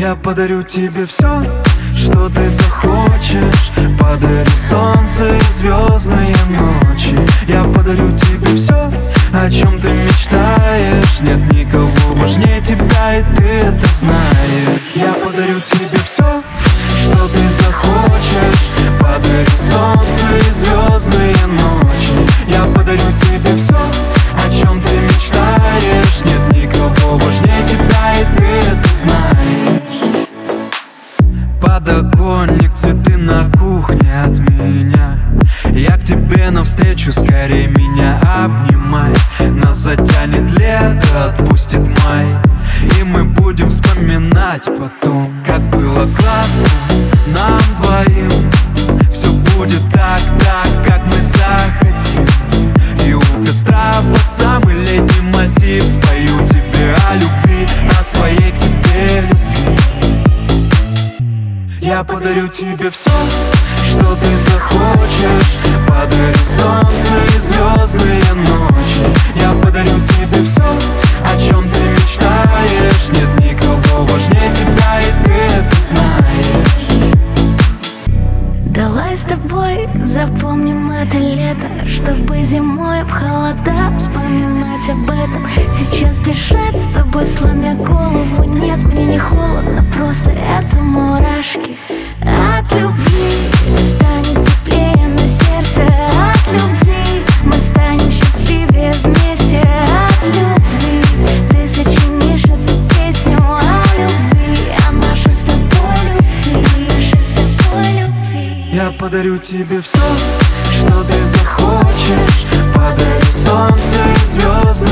Я подарю тебе все, что ты захочешь. Подарю солнце и звездные ночи. Я подарю тебе все, о чем ты мечтаешь. Нет никого важнее тебя, и ты это знаешь. Я подарю тебе все, что ты захочешь. Подарю солнце и звездные ночи. Я подарю тебе все, о чем ты мечтаешь. Нет никого важнее тебя, и ты это знаешь. Подоконник, цветы на кухне от меня. Я к тебе навстречу, скорее меня обнимай. Нас затянет лето, отпустит май, и мы будем вспоминать потом, как было классно нам двоим. Все будет так, как мы захотим. И у костра под самый летний мотив спою тебе о любви, о своей к тебе любви. Я подарю тебе все, что ты захочешь. Подарю солнце и звездные ночи. Я подарю тебе все, о чем ты мечтаешь. Нет никого важнее тебя, и ты это знаешь. Давай с тобой запомним это лето, чтобы зимой в холода вспоминать об этом. Сейчас бежать с тобой, сломя голову. Нет, мне не холодно, просто это мурашки. От любви станет теплее на сердце. От любви мы станем счастливее вместе. От любви ты сочинишь эту песню о любви, о нашей с тобой любви, нашей с тобой любви. Я подарю тебе все, что ты захочешь. Подарю солнце и звезды